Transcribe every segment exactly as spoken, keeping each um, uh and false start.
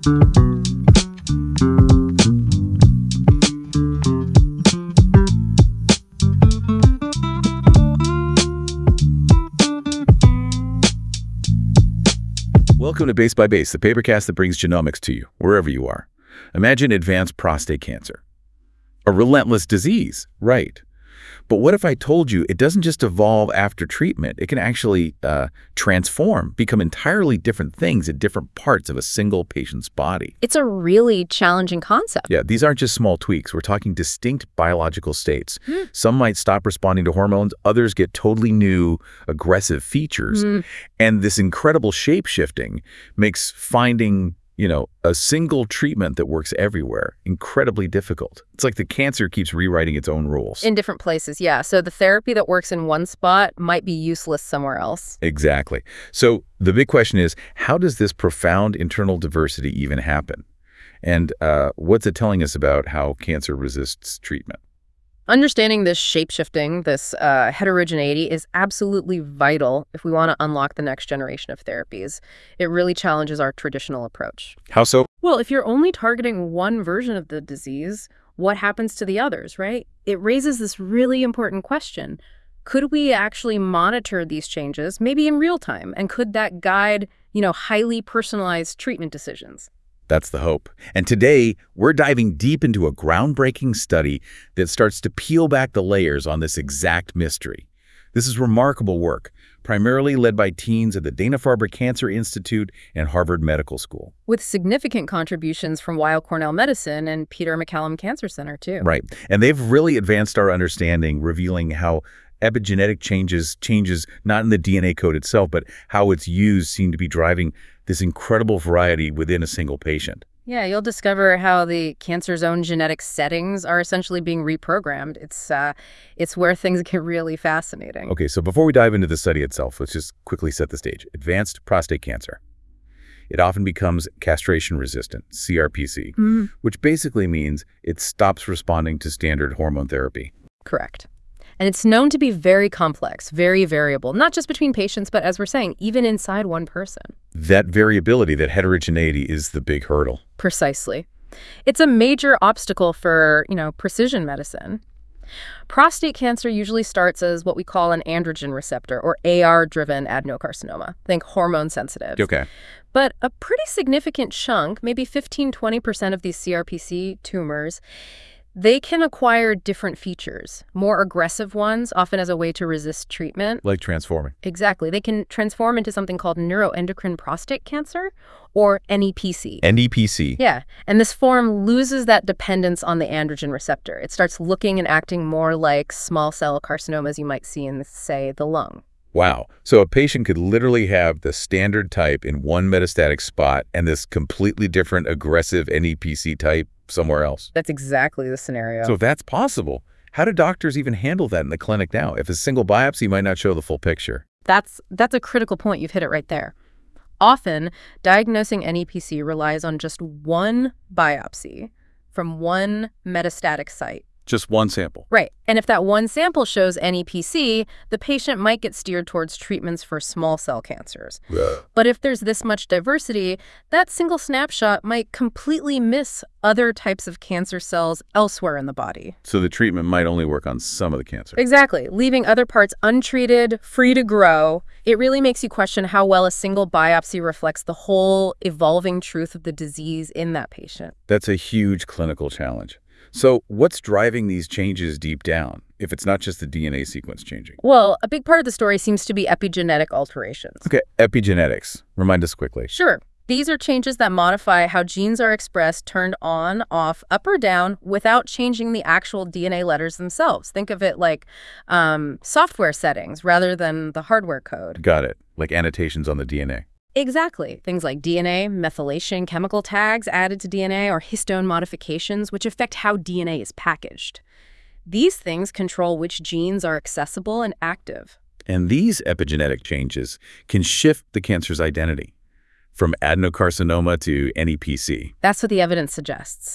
Welcome to Base by Base, the papercast that brings genomics to you, wherever you are. Imagine advanced prostate cancer. A relentless disease, right? But what if I told you it doesn't just evolve after treatment? It can actually uh, transform, become entirely different things at different parts of a single patient's body. It's a really challenging concept. Yeah, these aren't just small tweaks. We're talking distinct biological states. Mm. Some might stop responding to hormones. Others get totally new, aggressive features. Mm. And this incredible shape-shifting makes finding, you know, a single treatment that works everywhere incredibly difficult. It's like the cancer keeps rewriting its own rules. In different places, yeah. So the therapy that works in one spot might be useless somewhere else. Exactly. So the big question is, how does this profound internal diversity even happen? And uh, what's it telling us about how cancer resists treatment? Understanding this shape-shifting, this uh, heterogeneity is absolutely vital if we want to unlock the next generation of therapies. It really challenges our traditional approach. How so? Well, if you're only targeting one version of the disease, what happens to the others, right? It raises this really important question. Could we actually monitor these changes, maybe in real time? And could that guide, you know, highly personalized treatment decisions? That's the hope. And today, we're diving deep into a groundbreaking study that starts to peel back the layers on this exact mystery. This is remarkable work, primarily led by teens at the Dana-Farber Cancer Institute and Harvard Medical School. With significant contributions from Weill Cornell Medicine and Peter MacCallum Cancer Center, too. Right. And they've really advanced our understanding, revealing how epigenetic changes, changes not in the D N A code itself, but how it's used seem to be driving this incredible variety within a single patient. Yeah, you'll discover how the cancer's own genetic settings are essentially being reprogrammed. It's uh, it's where things get really fascinating. Okay, so before we dive into the study itself, let's just quickly set the stage. Advanced prostate cancer. It often becomes castration-resistant, C R P C, Mm-hmm. which basically means it stops responding to standard hormone therapy. Correct. And it's known to be very complex, very variable, not just between patients, but as we're saying, even inside one person. That variability, that heterogeneity is the big hurdle. Precisely. It's a major obstacle for, you know, precision medicine. Prostate cancer usually starts as what we call an androgen receptor, or A R-driven adenocarcinoma. Think hormone sensitive. Okay. But a pretty significant chunk, maybe fifteen, twenty percent of these C R P C tumors, they can acquire different features, more aggressive ones, often as a way to resist treatment. Like transforming. Exactly. They can transform into something called neuroendocrine prostate cancer, or N E P C. N E P C. Yeah, and this form loses that dependence on the androgen receptor. It starts looking and acting more like small cell carcinomas you might see in, say, the lung. Wow. So a patient could literally have the standard type in one metastatic spot and this completely different aggressive N E P C type somewhere else. That's exactly the scenario. So if that's possible, how do doctors even handle that in the clinic now if a single biopsy might not show the full picture? That's, that's a critical point. You've hit it right there. Often, diagnosing N E P C relies on just one biopsy from one metastatic site. Just one sample. Right. And if that one sample shows N E P C, the patient might get steered towards treatments for small cell cancers. Yeah. But if there's this much diversity, that single snapshot might completely miss other types of cancer cells elsewhere in the body. So the treatment might only work on some of the cancer. Exactly. Leaving other parts untreated, free to grow. It really makes you question how well a single biopsy reflects the whole evolving truth of the disease in that patient. That's a huge clinical challenge. So what's driving these changes deep down, if it's not just the D N A sequence changing? Well, a big part of the story seems to be epigenetic alterations. Okay, epigenetics. Remind us quickly. Sure. These are changes that modify how genes are expressed, turned on, off, up or down, without changing the actual D N A letters themselves. Think of it like um, software settings rather than the hardware code. Got it. Like annotations on the D N A. Exactly. Things like D N A, methylation, chemical tags added to D N A, or histone modifications, which affect how D N A is packaged. These things control which genes are accessible and active. And these epigenetic changes can shift the cancer's identity, from adenocarcinoma to N E P C. That's what the evidence suggests.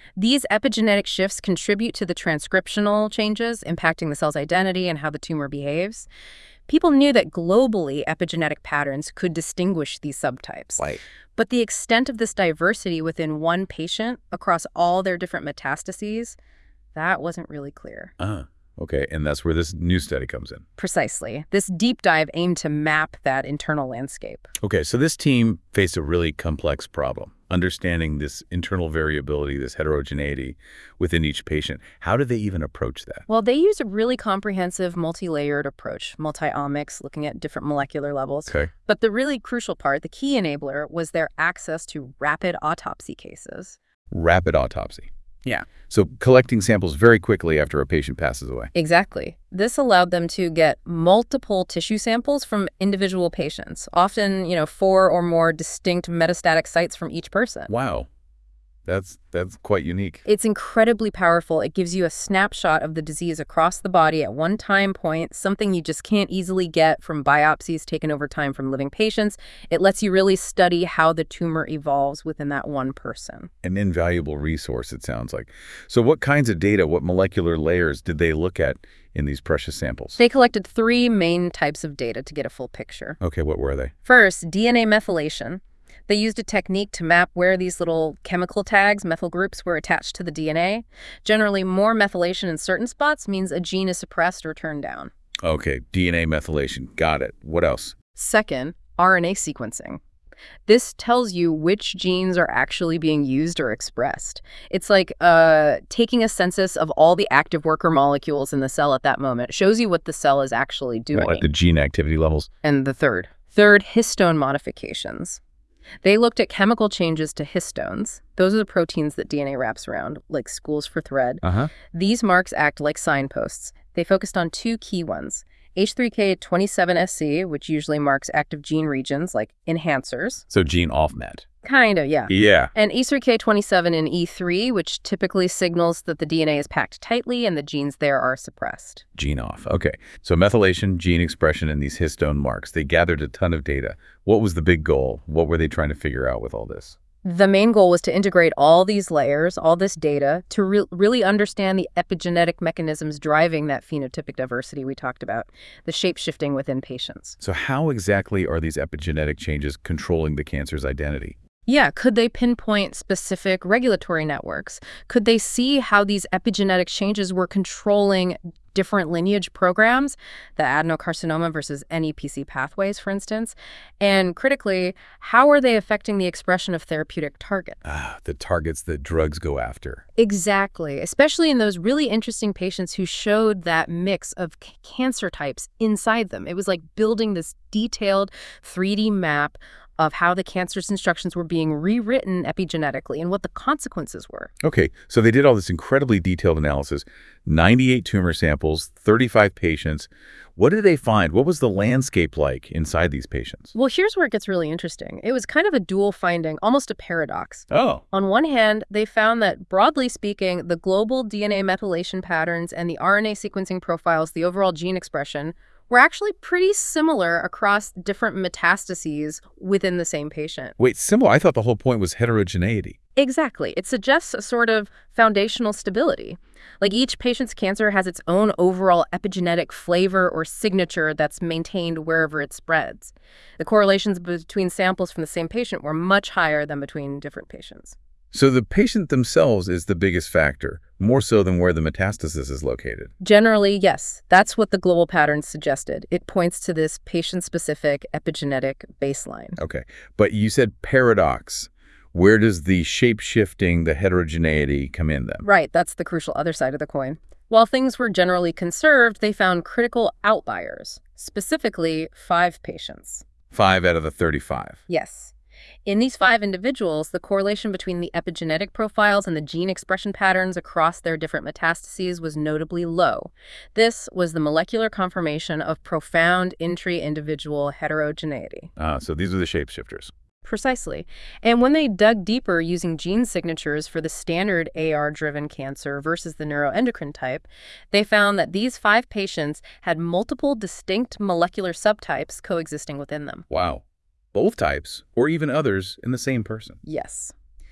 These epigenetic shifts contribute to the transcriptional changes impacting the cell's identity and how the tumor behaves. People knew that globally epigenetic patterns could distinguish these subtypes. Right. But the extent of this diversity within one patient across all their different metastases, that wasn't really clear. Uh, okay, and that's where this new study comes in. Precisely. This deep dive aimed to map that internal landscape. Okay, so this team faced a really complex problem, understanding this internal variability, this heterogeneity within each patient. How did they even approach that? Well, they used a really comprehensive, multi-layered approach, multi-omics, looking at different molecular levels. Okay. But the really crucial part, the key enabler, was their access to rapid autopsy cases. Rapid autopsy. Yeah. So collecting samples very quickly after a patient passes away. Exactly. This allowed them to get multiple tissue samples from individual patients, often, you know, four or more distinct metastatic sites from each person. Wow. That's that's quite unique. It's incredibly powerful. It gives you a snapshot of the disease across the body at one time point, something you just can't easily get from biopsies taken over time from living patients. It lets you really study how the tumor evolves within that one person. An invaluable resource, it sounds like. So what kinds of data, what molecular layers did they look at in these precious samples? They collected three main types of data to get a full picture. Okay, what were they? First, D N A methylation. They used a technique to map where these little chemical tags, methyl groups, were attached to the D N A. Generally, more methylation in certain spots means a gene is suppressed or turned down. Okay, D N A methylation. Got it. What else? Second, R N A sequencing. This tells you which genes are actually being used or expressed. It's like uh, taking a census of all the active worker molecules in the cell at that moment. It shows you what the cell is actually doing. Like the gene activity levels? And the third. Third, histone modifications. They looked at chemical changes to histones. Those are the proteins that D N A wraps around, like spools for thread. Uh-huh. These marks act like signposts. They focused on two key ones. H three K twenty-seven S C, which usually marks active gene regions like enhancers. So gene off-met. Kind of, yeah. Yeah. And H three K twenty-seven in E three, which typically signals that the D N A is packed tightly and the genes there are suppressed. Gene off. Okay. So methylation, gene expression, and these histone marks. They gathered a ton of data. What was the big goal? What were they trying to figure out with all this? The main goal was to integrate all these layers, all this data, to re really understand the epigenetic mechanisms driving that phenotypic diversity we talked about, the shape-shifting within patients. So how exactly are these epigenetic changes controlling the cancer's identity? Yeah, could they pinpoint specific regulatory networks? Could they see how these epigenetic changes were controlling different lineage programs, the adenocarcinoma versus N E P C pathways, for instance? And critically, how are they affecting the expression of therapeutic targets? Ah, the targets that drugs go after. Exactly, especially in those really interesting patients who showed that mix of c cancer types inside them. It was like building this detailed three D map of how the cancer's instructions were being rewritten epigenetically and what the consequences were. Okay, so they did all this incredibly detailed analysis, ninety-eight tumor samples, thirty-five patients. What did they find? What was the landscape like inside these patients? Well, here's where it gets really interesting. It was kind of a dual finding, almost a paradox. Oh. On one hand, they found that, broadly speaking, the global D N A methylation patterns and the R N A sequencing profiles, the overall gene expression, were actually pretty similar across different metastases within the same patient. Wait, similar? I thought the whole point was heterogeneity. Exactly. It suggests a sort of foundational stability. Like each patient's cancer has its own overall epigenetic flavor or signature that's maintained wherever it spreads. The correlations between samples from the same patient were much higher than between different patients. So the patient themselves is the biggest factor, more so than where the metastasis is located. Generally, yes. That's what the global pattern suggested. It points to this patient-specific epigenetic baseline. Okay, but you said paradox. Where does the shape-shifting, the heterogeneity come in then? Right, that's the crucial other side of the coin. While things were generally conserved, they found critical outliers, specifically five patients. Five out of the thirty-five. Yes. In these five individuals, the correlation between the epigenetic profiles and the gene expression patterns across their different metastases was notably low. This was the molecular confirmation of profound intra-individual heterogeneity. Ah, so these are the shapeshifters. Precisely. And when they dug deeper using gene signatures for the standard A R-driven cancer versus the neuroendocrine type, they found that these five patients had multiple distinct molecular subtypes coexisting within them. Wow. Both types, or even others, in the same person. Yes.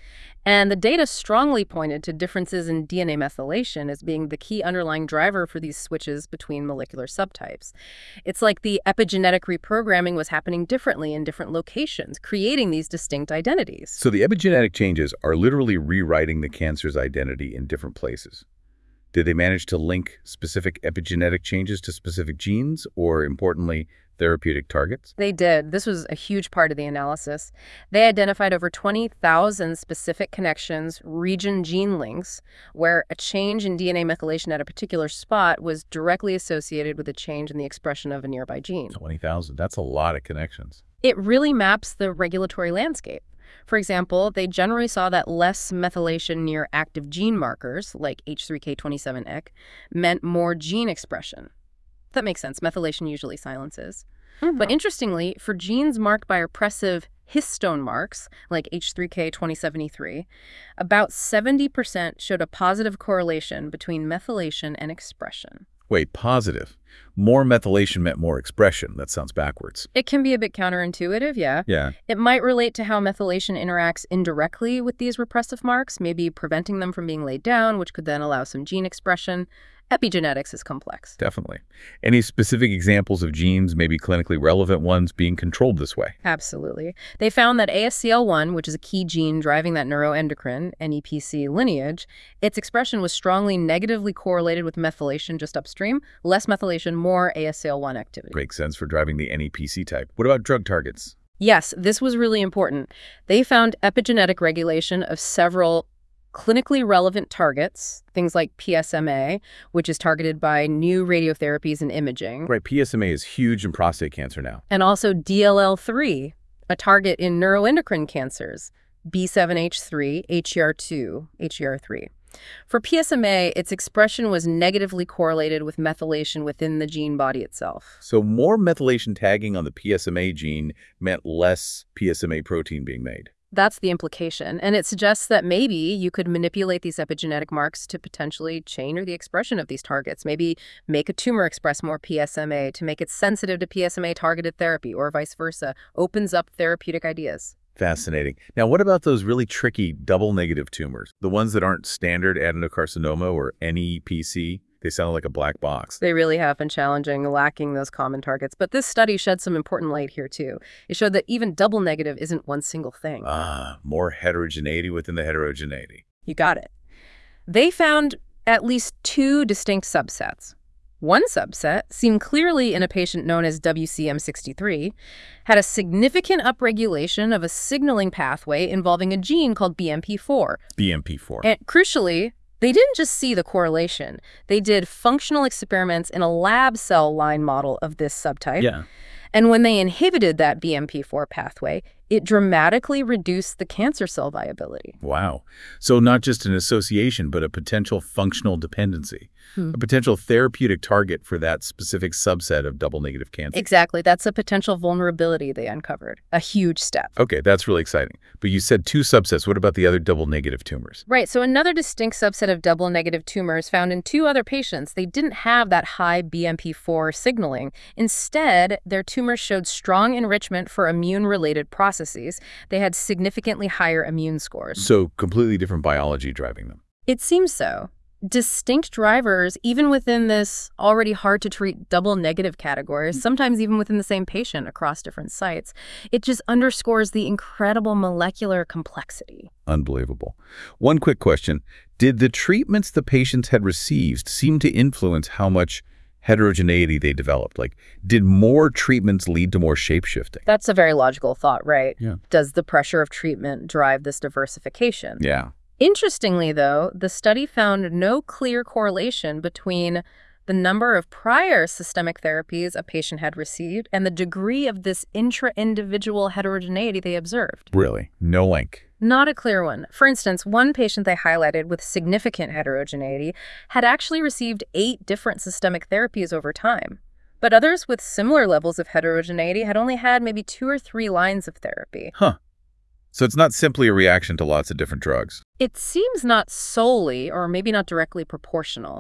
And the data strongly pointed to differences in D N A methylation as being the key underlying driver for these switches between molecular subtypes. It's like the epigenetic reprogramming was happening differently in different locations, creating these distinct identities. So the epigenetic changes are literally rewriting the cancer's identity in different places. Did they manage to link specific epigenetic changes to specific genes or, importantly, therapeutic targets? They did. This was a huge part of the analysis. They identified over twenty thousand specific connections, region gene links, where a change in D N A methylation at a particular spot was directly associated with a change in the expression of a nearby gene. twenty thousand. That's a lot of connections. It really maps the regulatory landscape. For example, they generally saw that less methylation near active gene markers, like H three K twenty-seven E C, meant more gene expression. That makes sense. Methylation usually silences. Mm-hmm. But interestingly, for genes marked by repressive histone marks, like H three K twenty-seven E three, about seventy percent showed a positive correlation between methylation and expression. Wait, positive. More methylation meant more expression. That sounds backwards. It can be a bit counterintuitive, yeah. Yeah. It might relate to how methylation interacts indirectly with these repressive marks, maybe preventing them from being laid down, which could then allow some gene expression. Epigenetics is complex. Definitely. Any specific examples of genes, maybe clinically relevant ones, being controlled this way? Absolutely. They found that A S C L one, which is a key gene driving that neuroendocrine, N E P C lineage, its expression was strongly negatively correlated with methylation just upstream. Less methylation, more A S C L one activity. Makes sense for driving the N E P C type. What about drug targets? Yes, this was really important. They found epigenetic regulation of several clinically relevant targets, things like P S M A, which is targeted by new radiotherapies and imaging. Right, P S M A is huge in prostate cancer now. And also D L L three, a target in neuroendocrine cancers, B seven H three, H E R two, H E R three. For P S M A, its expression was negatively correlated with methylation within the gene body itself. So more methylation tagging on the P S M A gene meant less P S M A protein being made. That's the implication, and it suggests that maybe you could manipulate these epigenetic marks to potentially change the expression of these targets, maybe make a tumor express more P S M A to make it sensitive to P S M A-targeted therapy, or vice versa. Opens up therapeutic ideas. Fascinating. Now, what about those really tricky double-negative tumors, the ones that aren't standard adenocarcinoma or N E P C? They sound like a black box. They really have been challenging, lacking those common targets. But this study shed some important light here, too. It showed that even double negative isn't one single thing. Ah, more heterogeneity within the heterogeneity. You got it. They found at least two distinct subsets. One subset, seen clearly in a patient known as W C M sixty-three, had a significant upregulation of a signaling pathway involving a gene called B M P four. B M P four. And crucially, they didn't just see the correlation. They did functional experiments in a lab cell line model of this subtype. Yeah. And when they inhibited that B M P four pathway, it dramatically reduced the cancer cell viability. Wow. So not just an association, but a potential functional dependency, hmm. a potential therapeutic target for that specific subset of double-negative cancer. Exactly. That's a potential vulnerability they uncovered. A huge step. Okay, that's really exciting. But you said two subsets. What about the other double-negative tumors? Right. So another distinct subset of double-negative tumors found in two other patients, they didn't have that high B M P four signaling. Instead, their tumors showed strong enrichment for immune-related processes. They had significantly higher immune scores. So completely different biology driving them. It seems so. Distinct drivers, even within this already hard-to-treat double-negative categories, sometimes even within the same patient across different sites. It just underscores the incredible molecular complexity. Unbelievable. One quick question. Did the treatments the patients had received seem to influence how much heterogeneity they developed? Like, did more treatments lead to more shape-shifting? That's a very logical thought, right? Yeah. Does the pressure of treatment drive this diversification? Yeah. Interestingly, though, the study found no clear correlation between the number of prior systemic therapies a patient had received and the degree of this intra-individual heterogeneity they observed. Really? No link? Not a clear one. For instance, one patient they highlighted with significant heterogeneity had actually received eight different systemic therapies over time. But others with similar levels of heterogeneity had only had maybe two or three lines of therapy. Huh. So it's not simply a reaction to lots of different drugs. It seems not solely, or maybe not directly proportional.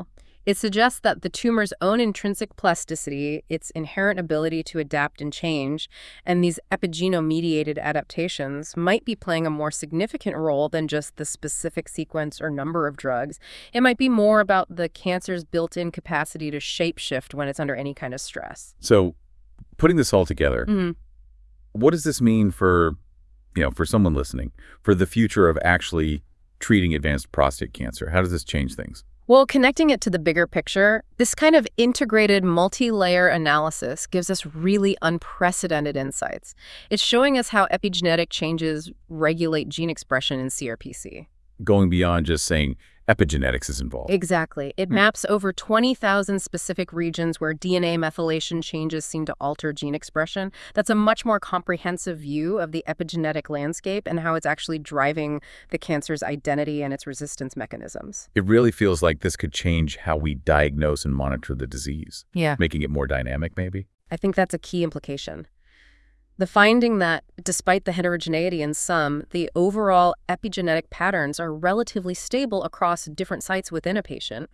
It suggests that the tumor's own intrinsic plasticity, its inherent ability to adapt and change, and these epigenome-mediated adaptations might be playing a more significant role than just the specific sequence or number of drugs. It might be more about the cancer's built-in capacity to shapeshift when it's under any kind of stress. So, putting this all together, Mm-hmm. what does this mean for, you know, for someone listening, for the future of actually treating advanced prostate cancer? How does this change things? Well, connecting it to the bigger picture, this kind of integrated multi-layer analysis gives us really unprecedented insights. It's showing us how epigenetic changes regulate gene expression in C R P C. Going beyond just saying epigenetics is involved. Exactly. It Hmm. maps over twenty thousand specific regions where D N A methylation changes seem to alter gene expression. That's a much more comprehensive view of the epigenetic landscape and how it's actually driving the cancer's identity and its resistance mechanisms. It really feels like this could change how we diagnose and monitor the disease, Yeah. making it more dynamic, maybe? I think that's a key implication. The finding that, despite the heterogeneity in some, the overall epigenetic patterns are relatively stable across different sites within a patient,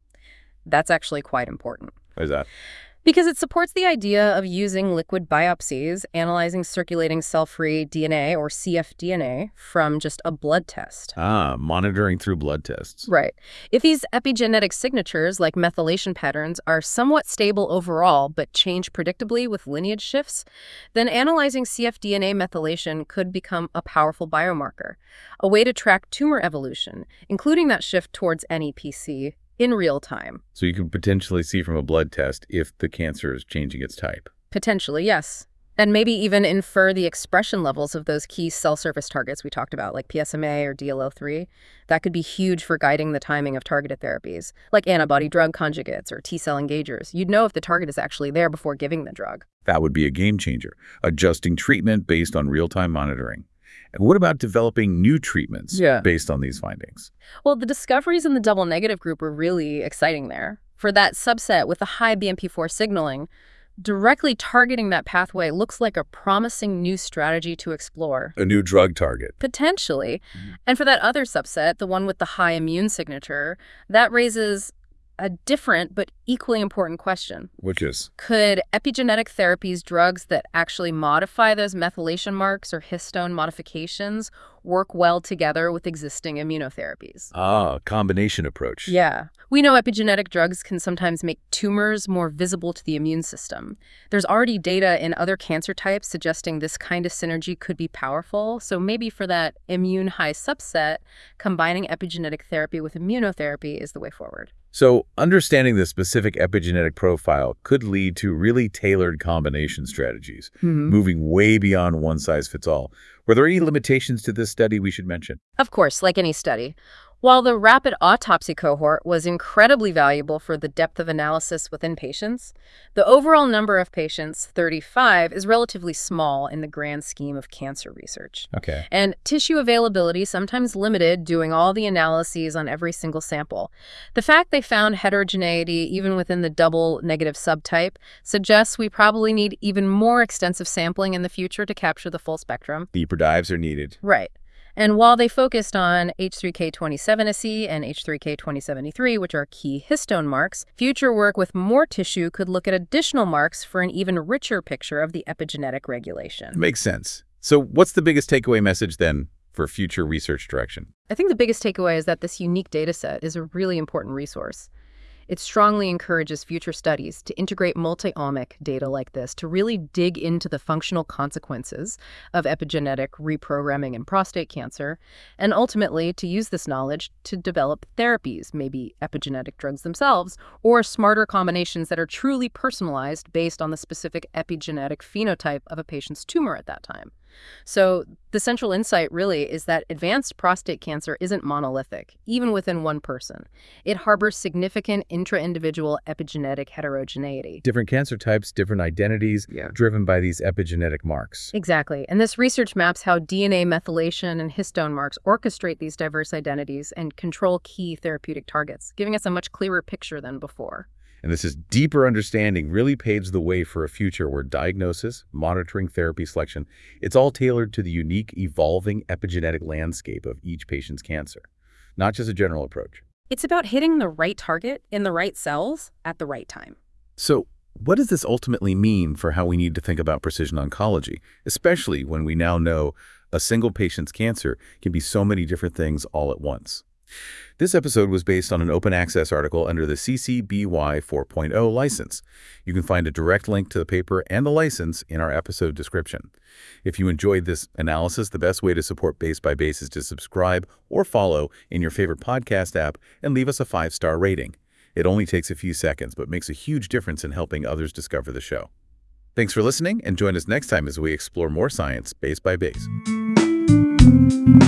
that's actually quite important. What is that? Because it supports the idea of using liquid biopsies, analyzing circulating cell-free D N A, or c f D N A, from just a blood test. Ah, monitoring through blood tests. Right. If these epigenetic signatures, like methylation patterns, are somewhat stable overall but change predictably with lineage shifts, then analyzing c f D N A methylation could become a powerful biomarker, a way to track tumor evolution, including that shift towards N E P C, in real time. So you could potentially see from a blood test if the cancer is changing its type. Potentially, yes. And maybe even infer the expression levels of those key cell surface targets we talked about, like P S M A or D L L three. That could be huge for guiding the timing of targeted therapies, like antibody-drug conjugates or T-cell engagers. You'd know if the target is actually there before giving the drug. That would be a game changer, adjusting treatment based on real-time monitoring. And what about developing new treatments Yeah. based on these findings? Well, the discoveries in the double negative group were really exciting there. For that subset with the high B M P four signaling, directly targeting that pathway looks like a promising new strategy to explore. A new drug target. Potentially. And for that other subset, the one with the high immune signature, that raises a different but equally important question. Which is? Could epigenetic therapies, drugs that actually modify those methylation marks or histone modifications, work well together with existing immunotherapies? Ah, combination approach. Yeah. We know epigenetic drugs can sometimes make tumors more visible to the immune system. There's already data in other cancer types suggesting this kind of synergy could be powerful. So maybe for that immune high subset, combining epigenetic therapy with immunotherapy is the way forward. So understanding the specific epigenetic profile could lead to really tailored combination strategies, moving way beyond one size fits all. Were there any limitations to this study we should mention? Of course, like any study. While the rapid autopsy cohort was incredibly valuable for the depth of analysis within patients, the overall number of patients, thirty-five, is relatively small in the grand scheme of cancer research. Okay. And tissue availability sometimes limited doing all the analyses on every single sample. The fact they found heterogeneity even within the double negative subtype suggests we probably need even more extensive sampling in the future to capture the full spectrum. Deeper dives are needed. Right. And while they focused on H three K twenty-seven S E and H three K twenty seventy-three, which are key histone marks, future work with more tissue could look at additional marks for an even richer picture of the epigenetic regulation. Makes sense. So what's the biggest takeaway message then for future research direction? I think the biggest takeaway is that this unique data set is a really important resource. It strongly encourages future studies to integrate multi-omic data like this to really dig into the functional consequences of epigenetic reprogramming in prostate cancer, and ultimately to use this knowledge to develop therapies, maybe epigenetic drugs themselves, or smarter combinations that are truly personalized based on the specific epigenetic phenotype of a patient's tumor at that time. So the central insight really is that advanced prostate cancer isn't monolithic, even within one person. It harbors significant intra-individual epigenetic heterogeneity. Different cancer types, different identities, Yeah. driven by these epigenetic marks. Exactly. And this research maps how D N A methylation and histone marks orchestrate these diverse identities and control key therapeutic targets, giving us a much clearer picture than before. And this is deeper understanding really paves the way for a future where diagnosis, monitoring, therapy selection, it's all tailored to the unique, evolving epigenetic landscape of each patient's cancer, not just a general approach. It's about hitting the right target in the right cells at the right time. So what does this ultimately mean for how we need to think about precision oncology, especially when we now know a single patient's cancer can be so many different things all at once? This episode was based on an open access article under the C C B Y four point oh license. You can find a direct link to the paper and the license in our episode description. If you enjoyed this analysis, the best way to support Base by Base is to subscribe or follow in your favorite podcast app and leave us a five-star rating. It only takes a few seconds, but makes a huge difference in helping others discover the show. Thanks for listening, and join us next time as we explore more science Base by Base.